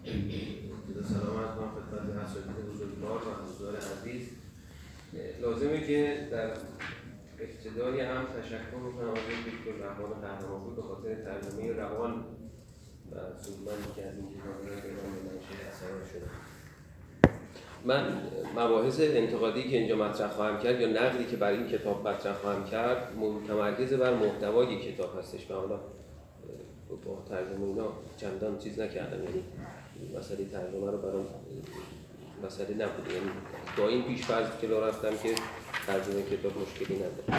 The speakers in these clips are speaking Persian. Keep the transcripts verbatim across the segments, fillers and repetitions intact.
سلام عرض می‌کنم خدمت اساتید بزرگوار و حضار عزیز. لازمه که در ابتدای هم تشکر می‌کنم از دکتر رحمان قهرمانپور به خاطر ترجمه روان و سودمندی که از این کتاب را به نام منشأ اثرات شده. من مباحث انتقادی که اینجا مطرح خواهم کرد یا نقدی که برای این کتاب مطرح خواهم کرد متمرکز بر محتوای کتاب هستش و حالا با ترجمه اینا چندان چیز نکردم، یعنی مسئله ترجمه رو برام مسئله نبود، یعنی با این پیش فرض جلو رفتم که ترجمه کتاب مشکلی نداره.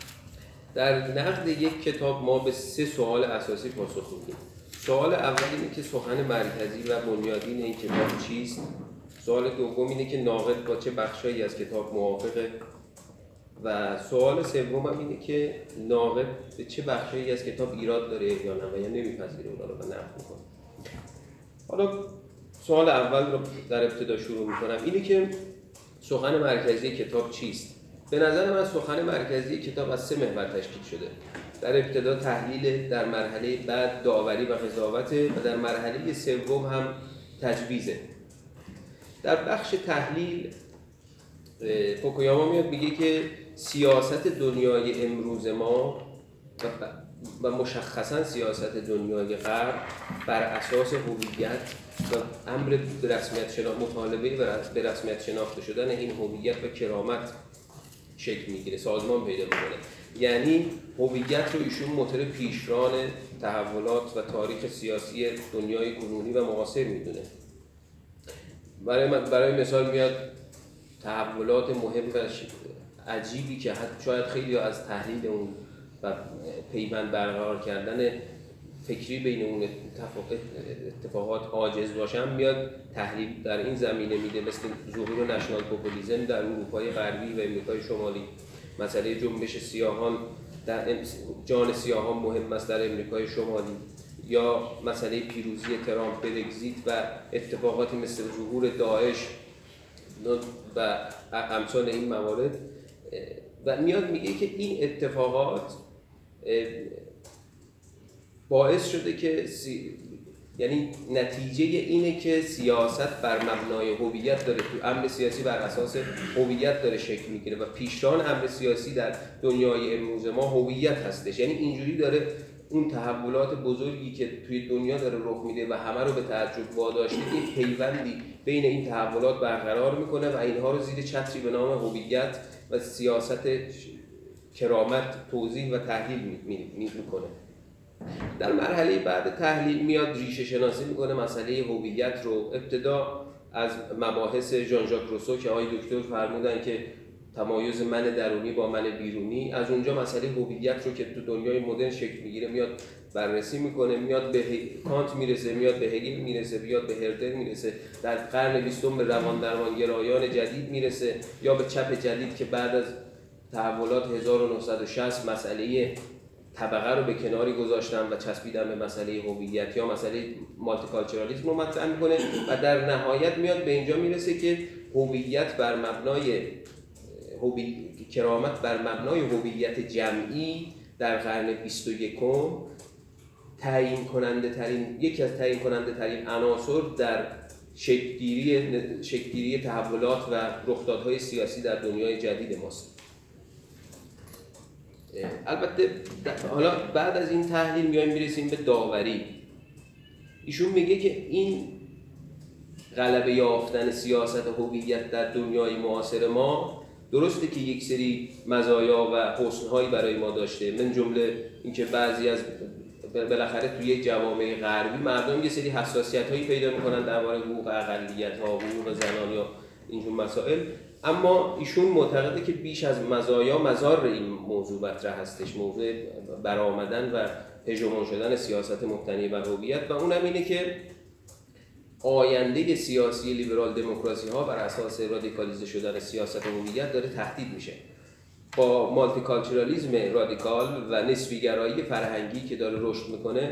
در نقد یک کتاب ما به سه سوال اساسی پاسخ میدیم. سوال اول اینه که سخن مرکزی و بنیادین این کتاب چیست؟ سوال دوم اینه که ناقد با چه بخشایی از کتاب موافقه؟ و سوال سوم هم اینه که ناقد به چه بخشایی از کتاب ایراد داره یا نه و یا نمیپذیره اونا رو و نقد میکنه. حالا سوال اول رو در ابتدا شروع میکنم، اینه که سخن مرکزی کتاب چیست؟ به نظر من سخن مرکزی کتاب از سه محور تشکیل شده. در ابتدا تحلیل، در مرحله بعد داوری و قضاوت و در مرحله سوم هم تجویزه. در بخش تحلیل فوکویاما میاد میگه که سیاست دنیای امروز ما و مشخصاً سیاست دنیای غرب بر اساس هویت و امر به رسمیت شناخت، مطالبه به رسمیت شناخته شدن این هویت و کرامت شکل میگیره، سازمان پیدا میکنه. یعنی هویت رو ایشون موتور پیشران تحولات و تاریخ سیاسی دنیای کنونی و معاصر میدونه. برای برای مثال میاد تحولات مهم و عجیبی که حتی شاید خیلی از تحلیل اون و پیوند برقرار کردن فکری بین اون اتفاقات عاجز باشن میاد تحلیل در این زمینه میده، مثل ظهور نشنال پوپولیسم در اروپای غربی و امریکای شمالی، مسئله جنبش سیاهان در جان سیاهان مهم است در امریکای شمالی، یا مسئله پیروزی ترامپ، برگزیت و اتفاقاتی مثل ظهور داعش و امثال این موارد. و میاد میگه که این اتفاقات باعث شده که سی... یعنی نتیجه اینه که سیاست بر مبنای هویت داره، تو امر سیاسی بر اساس هویت داره شکل میگیره و پیشران امر سیاسی در دنیای امروز ما هویت هستش. یعنی اینجوری داره اون تحولات بزرگی که توی دنیا داره رخ میده و همه رو به تعجب واداشته، این پیوندی بین این تحولات برقرار میکنه و اینها رو زیر چتری به نام هویت و سیاست کرامت توضیح و تحلیل میکنه. در مرحله بعد تحلیل میاد ریشه شناسی میکنه مسئله هویت رو. ابتدا از مباحث ژان ژاک روسو که آقای دکتر فرمودن که تمایز من درونی با من بیرونی، از اونجا مسئله هویت رو که تو دنیای مدرن شکل میگیره میاد بررسی میکنه، میاد به کانت میرسه، میاد به هگل میرسه، میاد به هردر میرسه، در قرن بیستم به روان درمانگرایان جدید میرسه، یا به چپ جدید که بعد از تحولات هزار و نهصد و شصت مسئله طبقه رو به کناری گذاشتن و چسبیدن به مسئله هویت یا مسئله مالتی کالچرالیسم رو مطرح میکنه و در نهایت میاد به اینجا میرسه که هویت بر مبنای هویت، کرامت بر مبنای هویت جمعی در قرن بیست و یکم تعیین کننده ترین یکی از تعیین کننده ترین عناصر در شکل‌گیری شکل‌گیری تحولات و رخدادهای سیاسی در دنیای جدید ماست. البته حالا بعد از این تحلیل میایم میرسیم به داوری. ایشون میگه که این غلبه یافتن سیاست هویت در دنیای معاصر ما درسته که یک سری مزایا و حسن‌هایی برای ما داشته، من جمله اینکه بعضی از بالاخره توی یک جوامع غربی مردم یه سری حساسیت‌هایی پیدا می‌کنن درباره حقوق اقلیت‌ها، حقوق زنان یا اینجور مسائل، اما ایشون معتقده که بیش از مزایا مضار این موضوع مطرح هستش، موضوع برآمدن و هژمون شدن سیاست مبتنی بر هویت، و اونم اینه که آینده سیاسی لیبرال دموکراسی ها بر اساس رادیکالیزه شدن سیاست هویت داره تهدید میشه. با مالتی کالچرالیسم رادیکال و نسبی گرایی فرهنگی که داره رشد میکنه،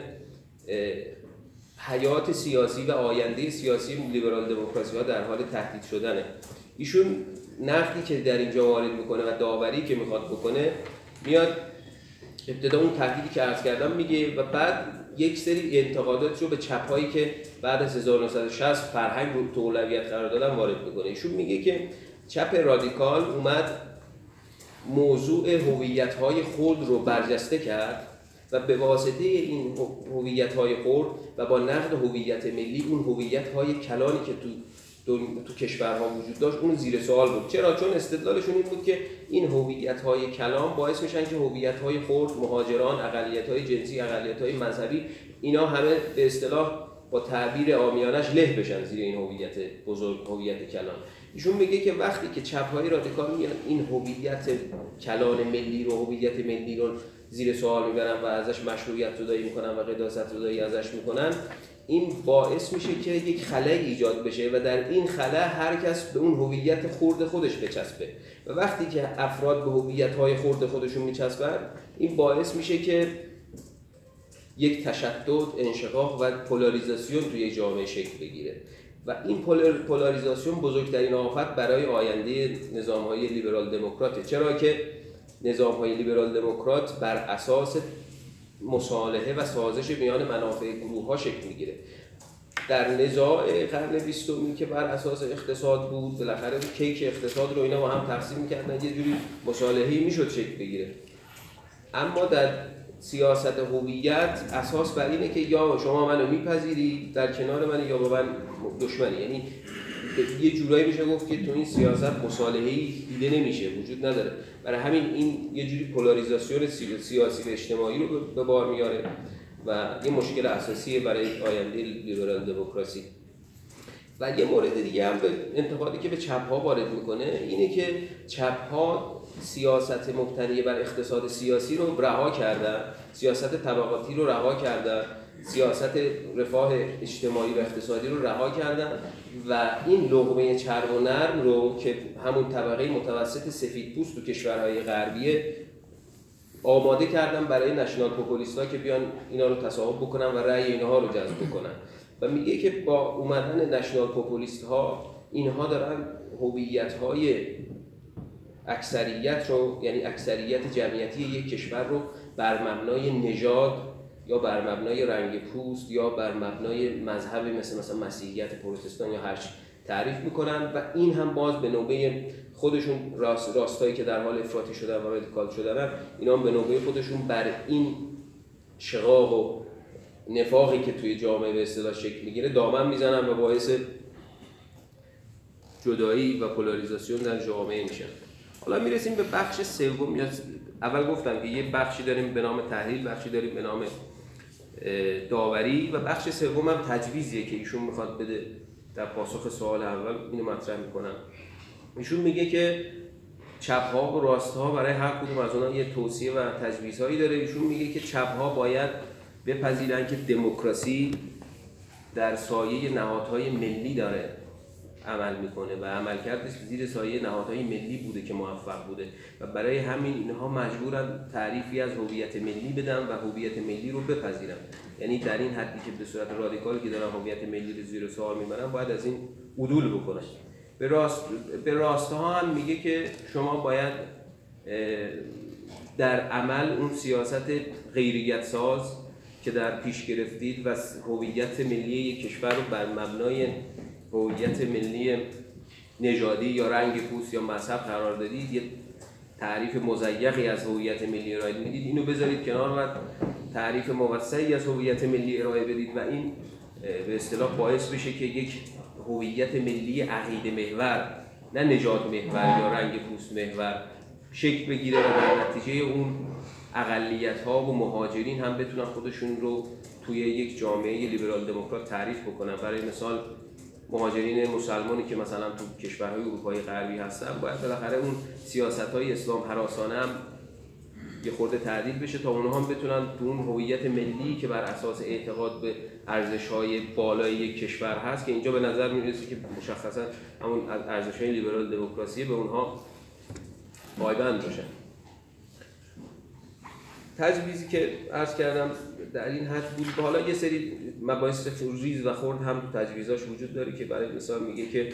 حیات سیاسی و آینده سیاسی لیبرال دموکراسی ها در حال تهدید شدنه. ایشون نقدی که در اینجا وارد میکنه و داوری که میخواد بکنه، میاد ابتدا اون تهدیدی که عرض کردم میگه و بعد یک سری انتقادات رو به چپ‌هایی که بعد از هزار و نهصد و شصت فرهنگ رو تو اولویت قرار دادن وارد میکنه. ایشون میگه که چپ رادیکال اومد موضوع هویت‌های خرد رو برجسته کرد و به واسطه این هویت‌های خرد و با نقد هویت ملی اون هویت‌های کلانی که تو تو کشورها وجود داشت اون زیر سوال بود. چرا؟ چون استدلالشون این بود که این هویت‌های کلان باعث میشن که هویت‌های خرد، مهاجران، اقلیت‌های جنسی، اقلیت‌های مذهبی اینا همه به اصطلاح با تعبیر عامیانش له بشن زیر این هویت بزرگ، هویت کلان. ایشون میگه که وقتی که چپ‌های رادیکال میان این هویت کلان ملی رو، هویت ملی رو زیر سوال میبرن و ازش مشروعیت زدایی میکنن و قداست زدایی ازش میکنن، این باعث میشه که یک خلأ ایجاد بشه و در این خلأ هر کس به اون هویت خرد خودش بچسبه و وقتی که افراد به هویت‌های خرد خودشون میچسبن این باعث میشه که یک تشدد، انشقاق و پولاریزاسیون توی جامعه شکل بگیره و این پولاریزاسیون بزرگترین آفت برای آینده نظام‌های لیبرال دموکراته. چرا که نظام‌های لیبرال دموکرات بر اساس مصالحه و سازش میان منافع گروه‌ها شکل میگیره. در نزاع قرن بیستم که بر اساس اقتصاد بود، بالاخره کیک اقتصاد رو اینا با هم تقسیم می‌کردن، یه جوری مصالحه‌ای میشد شکل بگیره. اما در سیاست هویت اساس بر اینه که یا شما منو میپذیری در کنار من یا با من دشمنی. یعنی یه جورایی میشه گفت که تو این سیاست مصالحه‌ای دیده نمیشه، وجود نداره. برای همین این یه جوری پولاریزاسیون سیاسی و اجتماعی رو به بار میاره و یه مشکل اساسی برای آینده لیبرال دموکراسی. و یه مورد دیگه هم به انتقادی که به چپ‌ها وارد میکنه اینه که چپ‌ها سیاست مبتنی بر اقتصاد سیاسی رو رها کردن، سیاست طبقاتی رو رها کردن، سیاست رفاه اجتماعی و اقتصادی رو رها کردن و این لقمه چرب و نرم رو که همون طبقه متوسط سفیدپوست تو کشورهای غربیه آماده کردن برای نشنال پوپولیست‌ها که بیان اینا رو تصاحب بکنن و رأی اینها رو جذب بکنن. و میگه که با اومدن نشنال پوپولیست‌ها اینها دارن هویت‌های اکثریت رو، یعنی اکثریت جمعیتی یک کشور رو بر مبنای نژاد یا بر مبنای رنگ پوست یا بر مبنای مذهبی مثل مثلا مسیحیت، پروتستان یا هر چی تعریف میکنن و این هم باز به نوبه خودشون راست راستایی که در حال افراطی شدن و رادیکال شدن، اینا هم به نوبه خودشون بر این شقاق و نفاقی که توی جامعه به اصطلاح شکل میگیره دامن میزنن و باعث جدایی و پولاریزاسیون در جامعه میشن. حالا میرسیم به بخش سوم. اول گفتم که یه بخشی داریم به نام تحلیل، بخشی داریم به نام داوری و بخش سوم هم تجویزیه که ایشون میخواد بده. در پاسخ سوال اول اینو مطرح میکنم. ایشون میگه که چپ‌ها و راست‌ها برای هر کدوم از اونها یه توصیه و تجویزهایی داره. ایشون میگه که چپ‌ها باید بپذیرن که دموکراسی در سایه نهادهای ملی داره عمل میکنه و عملکردش زیر سایه نهادهای ملی بوده که موفق بوده و برای همین اینها مجبورن تعریفی از هویت ملی بدن و هویت ملی رو بپذیرن. یعنی در این حدی که به صورت رادیکالی که دارن هویت ملی رو زیر سوال میبرن باید از این عدول بکنن. به راست به راستها هم میگه که شما باید در عمل اون سیاست غیریت ساز که در پیش گرفتید و هویت ملی یک کشور رو بر مبنای هویت ملی نژادی یا رنگ پوست یا مذهب قرار دادید، یه تعریف مضیقی از هویت ملی ارائه میدید، اینو بذارید کنار و تعریف موسعی از هویت ملی ارائه بدید و این به اصطلاح باعث بشه که یک هویت ملی عقیده محور، نه نژاد محور یا رنگ پوست محور شکل بگیره و در نتیجه اون اقلیت‌ها و مهاجرین هم بتونن خودشون رو توی یک جامعه لیبرال دموکرات تعریف بکنن. برای مثال مهاجرین مسلمانی که مثلا تو کشورهای اروپایی غربی هستن باید بالاخره اون سیاست‌های اسلام هراسانه هم یه خورده تعدیل بشه تا اونها هم بتونن تو اون هویت ملی که بر اساس اعتقاد به ارزش‌های بالای یک کشور هست که اینجا به نظر می‌رسه که مشخصا همون ارزش‌های لیبرال دموکراسی به اونها پایبند باشن. تجویزی که عرض کردم در این حد بود. حالا یه سری مباحث ریز و خرد هم تو تجویزاش وجود داره که برای مثال میگه که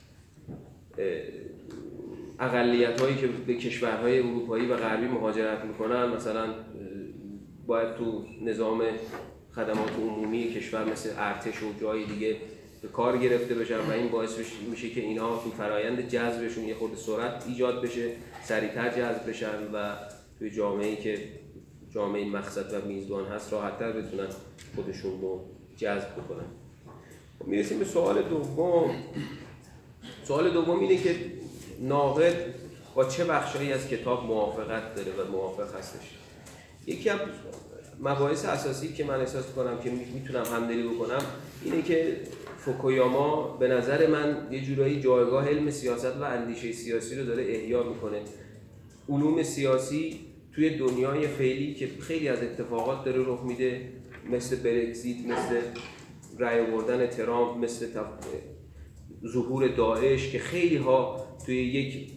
اقلیت‌هایی که به کشورهای اروپایی و غربی مهاجرت میکنن مثلا باید تو نظام خدمات عمومی کشور مثل ارتش و جای دیگه به کار گرفته بشن و این باعث میشه که اینها تو فرایند جذبشون یه خورده سرعت ایجاد بشه، سریعتر جذب بشن و توی جامعه‌ای که جامعه مقصد و میزبان هست راحت‌تر بتونن خودشون رو جذب بکنن. میرسیم به سوال دوم. سوال دوم اینه که ناقد با چه بخشایی از کتاب موافقت داره و موافق هستش. یکی از مباحث اساسی که من احساس کنم که میتونم همدلی بکنم اینه که فوکویاما به نظر من یه جورایی جایگاه علم سیاست و اندیشه سیاسی رو داره احیا میکنه. علوم سیاسی توی دنیای فعلی که خیلی از اتفاقات داره رخ میده، مثل برگزیت، مثل رأی آوردن ترامپ، مثل ظهور داعش که خیلی ها توی یک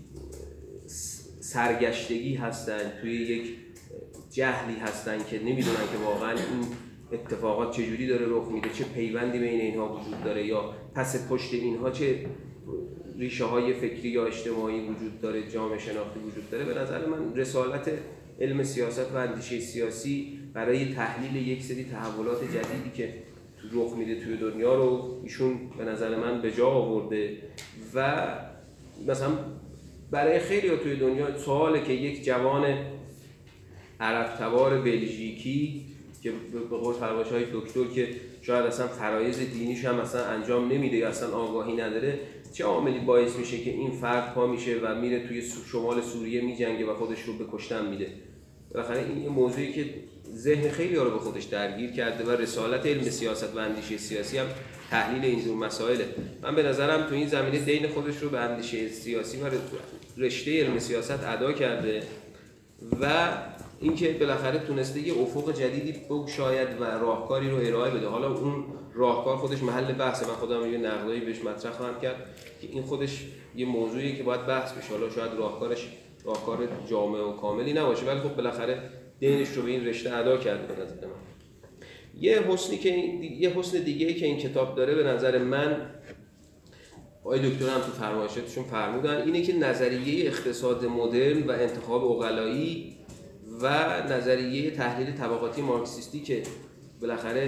سرگشتگی هستن، توی یک جهلی هستن که نمیدونن که واقعا این اتفاقات چجوری داره رخ میده، چه پیوندی بین اینها وجود داره یا پس پشت اینها چه ریشه های فکری یا اجتماعی وجود داره، جامعه شناختی وجود داره. به نظر من رسالت علم سیاست و اندیشه سیاسی برای تحلیل یک سری تحولات جدیدی که رخ میده توی دنیا رو ایشون به نظر من به جا آورده و مثلا برای خیلی ها توی دنیا سواله که یک جوان عرب تبار بلژیکی که به قول فرمایش‌های دکتر که شاید اصلا فرایض دینیش هم اصلا انجام نمیده یا اصلا آگاهی نداره، چه عاملی باعث میشه که این فرد پا میشه و میره توی شمال سوریه میجنگه و خودش رو به کشتن میده. بالاخره این یه موضوعی که ذهن خیلی ها رو به خودش درگیر کرده و رسالت علم سیاست و اندیشه سیاسی هم تحلیل اینجور مسائله. من به نظرم تو این زمینه دین خودش رو به اندیشه سیاسی و رشته علم سیاست ادا کرده و اینکه بالاخره تونسته یه افق جدیدی بگشاید و راهکاری رو ارائه بده. حالا اون راهکار خودش محل بحثه، من خودم یه نقدایی بهش مطرح خواهم کرد که این خودش یه موضوعیه که باید بحث بشه. حالا شاید راهکارش راهکار جامع و کاملی نباشه ولی خب بالاخره دینش رو به این رشته ادا کرده به نظر من. یه حسنی که یه حسن دیگه‌ای که این کتاب داره به نظر من، آقای دکتر هم تو فرمایشاتشون فرمودن، اینه که نظریه اقتصاد مدرن و انتخاب عقلایی و نظریه تحلیل طبقاتی مارکسیستی که بالاخره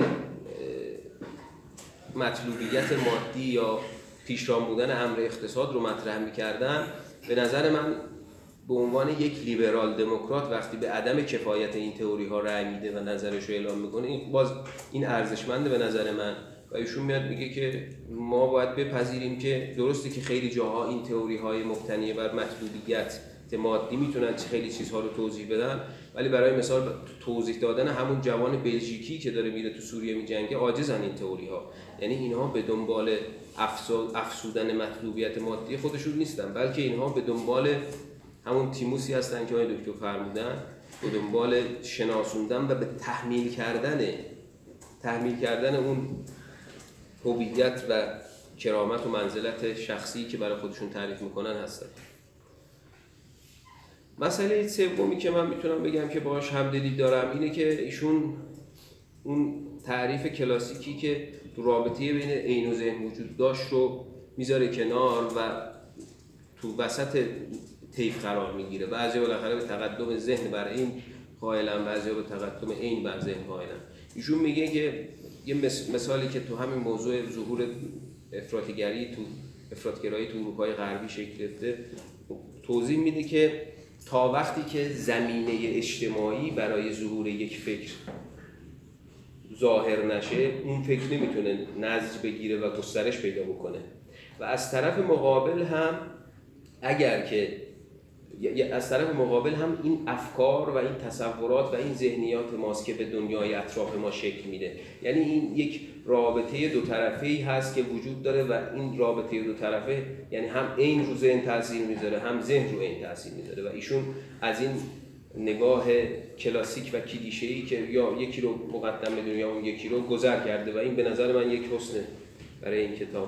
مطلوبیت مادی یا پیشران بودن امر اقتصاد رو مطرح می‌کردن، به نظر من به عنوان یک لیبرال دموکرات وقتی به عدم کفایت این تئوری ها رأی میده و نظرش رو اعلام میکنه، این باز این ارزشمنده به نظر من و ایشون میاد میگه که ما باید بپذیریم که درسته که خیلی جاها این تئوری های مبتنی بر مطلوبیت مادی میتونن خیلی چیزها رو توضیح بدن، ولی برای مثال توضیح دادن همون جوان بلژیکی که داره میره تو سوریه میجنگه عاجزن این تئوری ها. یعنی اینها به دنبال افزودن مطلوبیت مادی خودشون نیستن، بلکه اینها به دنبال همون تیموسی هستن که آقای دکتر فرمودن، به دنبال شناسوندن و به تحمیل کردن تحمیل کردن اون هویت و کرامت و منزلت شخصی که برای خودشون تعریف میکنن هستن. مسئله سومی که من میتونم بگم که باهاش همدلی دارم اینه که ایشون اون تعریف کلاسیکی که تو رابطه بین عین و ذهن وجود داشت رو میذاره کنار و تو وسط طیف قرار میگیره. بعضیا بالاخره به تقدم ذهن بر عین قائلن، بعضیا به تقدم عین بر ذهن قائلن. ایشون میگه که یه مثالی که تو همین موضوع ظهور افراطگری تو افراطگرایی تو اروپای غربی شکل گرفته توضیح میده که تا وقتی که زمینه اجتماعی برای ظهور یک فکر ظاهر نشه، اون فکر نمیتونه نضج بگیره و گسترش پیدا بکنه. و از طرف مقابل هم اگر که از طرف مقابل هم این افکار و این تصورات و این ذهنیات ماست که به دنیای اطراف ما شکل میده. یعنی این یک رابطه دو طرفه‌ای هست که وجود داره و این رابطه دو طرفه یعنی هم عین رو ذهن تاثیر میذاره هم ذهن رو عین تاثیر میذاره و ایشون از این نگاه کلاسیک و کلیشه‌ای که یا یکی رو مقدم بدونه یا اون یکی رو گذر کرده و این به نظر من یک حسنه برای این کتاب.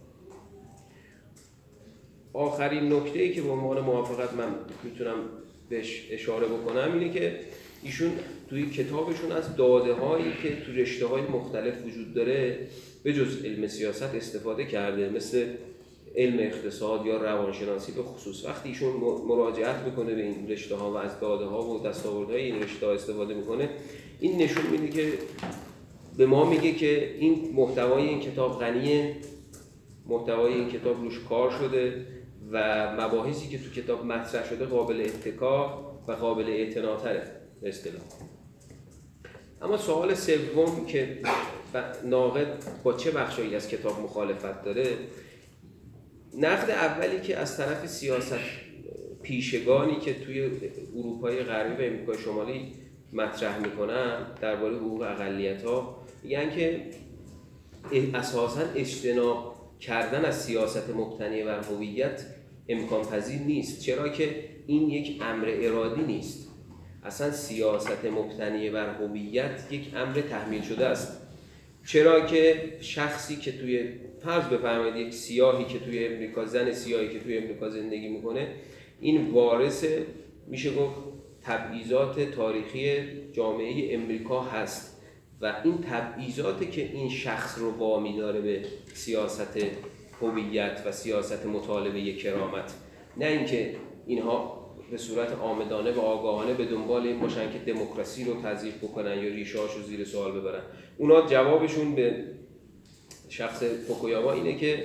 آخرین نکته‌ای که به عنوان موافقت من میتونم بهش اشاره بکنم اینه که ایشون توی کتابشون از داده‌هایی که تو رشته‌های مختلف وجود داره به جز علم سیاست استفاده کرده، مثل علم اقتصاد یا روانشناسی به خصوص. وقتی ایشون مراجعت میکنه به این رشته‌ها و از داده‌ها و دستاوردهای این رشته‌ها استفاده میکنه، این نشون میده که به ما میگه که این محتوای این کتاب غنیه، محتوای این کتاب روش کار شده و مباحثی که تو کتاب مطرح شده قابل اتکا و قابل اعتناتره به اصطلاح. اما سوال سوم که ناقد با چه بخشایی از کتاب مخالفت داره، نقد اولی که از طرف سیاست پیشگانی که توی اروپای غربی و امریکای شمالی مطرح میکنن درباره حقوق اقلیت‌ها، میگن که اساساً اجتناب کردن از سیاست مبتنی بر هویت امکان پذیر نیست، چرا که این یک امر ارادی نیست. اصلا سیاست مبتنی بر هویت یک امر تحمیل شده است، چرا که شخصی که توی فرض بفرمایید یک سیاهی که توی امریکا، زن سیاهی که توی امریکا زندگی میکنه، این وارث میشه گفت تبعیضات تاریخی جامعه امریکا هست و این تبعیضاتی که این شخص رو وامی داره به سیاست هویت و سیاست مطالبه کرامت، نه اینکه اینها به صورت عامدانه و آگاهانه به دنبال این باشن که دموکراسی رو تضعیف بکنن یا ریشه‌هاش رو زیر سوال ببرن. اونا جوابشون به شخص فوکویاما اینه که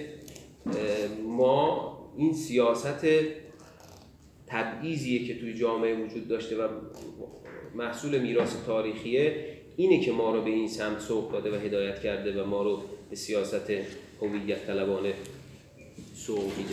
ما این سیاست تبعیضیه که توی جامعه وجود داشته و محصول میراث تاریخیه، اینه که ما رو به این سمت سوق داده و هدایت کرده و ما رو به سیاست هویت طلبانه سوق میده.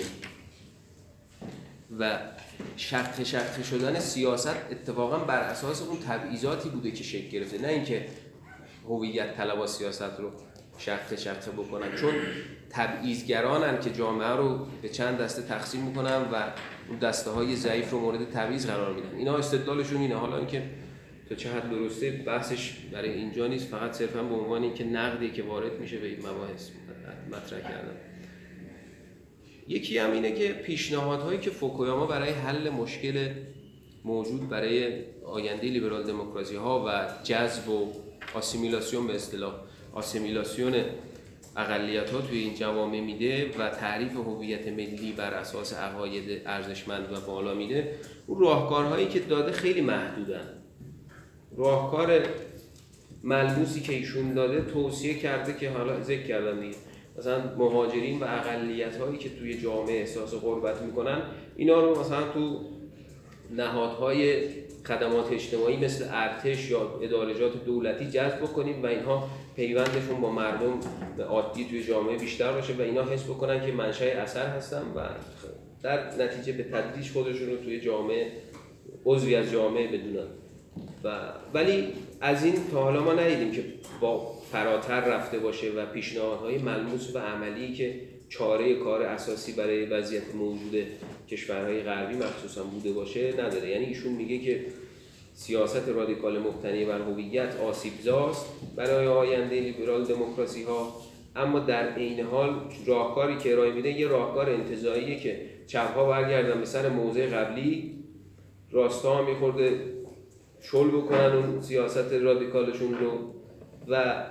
و شرط شرط شدن سیاست اتفاقا بر اساس اون تبعیضاتی بوده که شکل گرفته، نه اینکه هویت طلبا سیاست رو شرط شرط بکنن، چون تبعیضگرانن که جامعه رو به چند دسته تقسیم میکنن و اون دسته های ضعیف رو مورد تبعیض قرار میدن. اینا استدلالشون اینه. حالا اینکه تا چه حد درسته بحثش برای اینجا نیست، فقط صرفا به عنوان اینکه نقدی که وارد میشه به این مباحث مطرح کردن. یکی هم اینه که پیشنهادهایی که فوکویاما برای حل مشکل موجود برای آینده لیبرال دموکراسی ها و جذب و آسیمیلاسیون، به اصطلاح آسیمیلاسیون اقلیت ها توی این جوامع میده و تعریف هویت ملی بر اساس عقاید ارزشمند و بالا میده، اون راهکارهایی که داده خیلی محدودن. راهکار ملموسی که ایشون داده توصیه کرده که حالا ذکر کردم دیگه، مثلا مهاجرین و اقلیت هایی که توی جامعه احساس غربت میکنن، اینا رو مثلا تو نهادهای خدمات اجتماعی مثل ارتش یا ادارجات دولتی جذب بکنیم و اینها پیوندشون با مردم عادی توی جامعه بیشتر باشه و اینا حس بکنن که منشأ اثر هستن و در نتیجه به تدریج خودشون رو توی جامعه عضوی از جامعه بدونن. و ولی از این تا حالا ما ندیدیم که با فراتر رفته باشه و پیشنهادهای ملموس و عملی که چاره کار اساسی برای وضعیت موجود کشورهای غربی مخصوصا بوده باشه نداره. یعنی ایشون میگه که سیاست رادیکال مبتنی بر هویت آسیبزاست برای آینده لیبرال دموکراسی ها، اما در عین حال راهکاری که ارائه میده یه راهکار انتزاعیه که چپ‌ها برگردن به سر موضع قبلی، راستا ها میخورده شل بکنن اون سیاست رادیکالشون رو و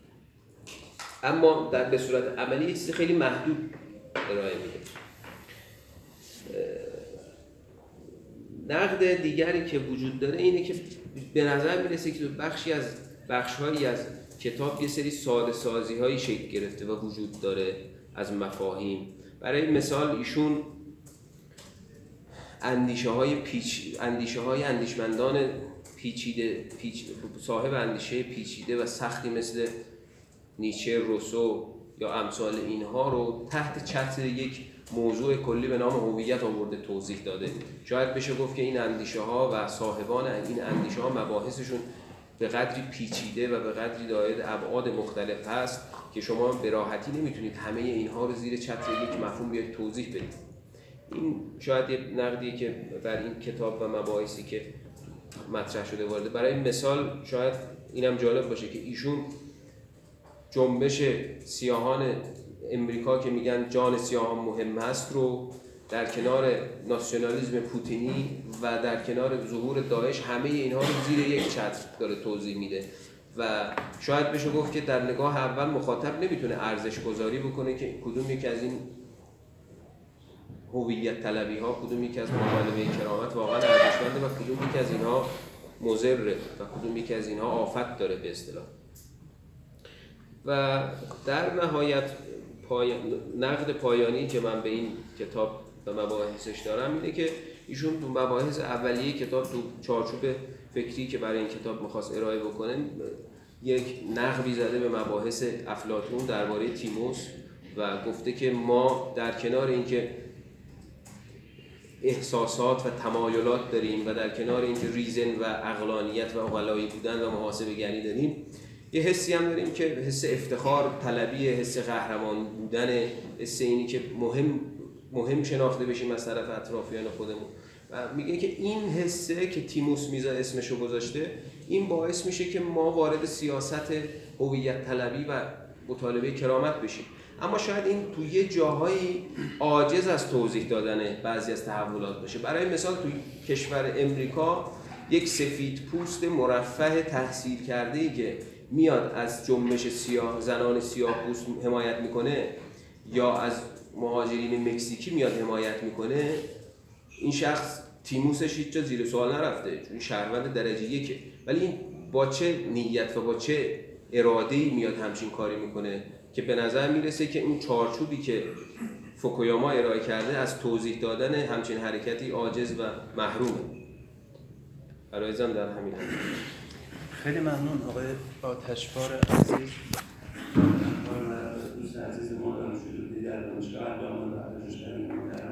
اما در به صورت عملی یه چیز خیلی محدود ارائه میده. نقد دیگری که وجود داره اینه که به نظر میرسه که بخشی از بخش‌هایی از کتاب یه سری ساده سازی‌هایی شکل گرفته و وجود داره از مفاهیم. برای مثال ایشون اندیشه‌های پیچ اندیشه‌های اندیشمندان پیچیده پیچ... صاحب اندیشه پیچیده و سختی مثل نیچه، روسو یا امثال اینها رو تحت چتر یک موضوع کلی به نام هویت آورده توضیح داده. شاید بشه گفت که این اندیشه ها و صاحبان این اندیشه ها مباحثشون به قدری پیچیده و به قدری دارای ابعاد مختلف هست که شما به راحتی نمیتونید همه اینها رو زیر چتر یک مفهوم بیاید توضیح بدید. این شاید یه نقدیه که بر این کتاب و مباحثی که مطرح شده وارده. برای مثال شاید اینم جالب باشه که ایشون جنبش سیاهان امریکا که میگن جان سیاهان مهم هست رو در کنار ناسیونالیسم پوتینی و در کنار ظهور داعش همه اینها رو زیر یک چتر داره توضیح میده و شاید بشه گفت که در نگاه اول مخاطب نمیتونه ارزش گذاری بکنه که کدوم یک از این هویت طلبی ها، کدوم یک از مطالبه کرامت واقعا ارزشمنده و کدوم یک از اینها مضره و کدوم یک از اینها آفت داره به اصطلاح. و در نهایت پای... نقد پایانی که من به این کتاب و مباحثش دارم اینه که ایشون تو مباحث اولیه کتاب تو چارچوب فکری که برای این کتاب می‌خواست ارائه بکنه یک نقبی زده به مباحث افلاطون درباره تیموس و گفته که ما در کنار اینکه احساسات و تمایلات داریم و در کنار اینکه ریزن و عقلانیت و عقلایی بودن و محاسبه گری داریم، یه حسی هم داریم که حس افتخار طلبی، حس قهرمان بودن، حس اینی که مهم مهم شناخته بشیم از طرف اطرافیان خودمون. و میگه که این حسه که تیموس میزا اسمشو گذاشته، این باعث میشه که ما وارد سیاست هویت طلبی و مطالبه کرامت بشیم. اما شاید این توی یه جاهایی عاجز از توضیح دادن بعضی از تحولات باشه. برای مثال توی کشور امریکا یک سفید پوست مرفه تحصیل کرده‌ای که میاد از جنبش سیاه زنان سیاه پوست حمایت میکنه یا از مهاجرین مکزیکی میاد حمایت میکنه، این شخص تیموسش هیچ جا زیر سوال نرفته چون شهروند درجه یکه، ولی این با چه نیت و با چه اراده‌ای میاد همچین کاری میکنه که به نظر میرسه که اون چارچوبی که فوکویاما ارائه کرده از توضیح دادن همچین حرکتی عاجز و محرومه. برایزم در همین هم. خیلی ممنون آقای آتشبار عزیز. دوست عزیز ما دانشجو دیگر دانشگاه اهل آمان و ارزش‌های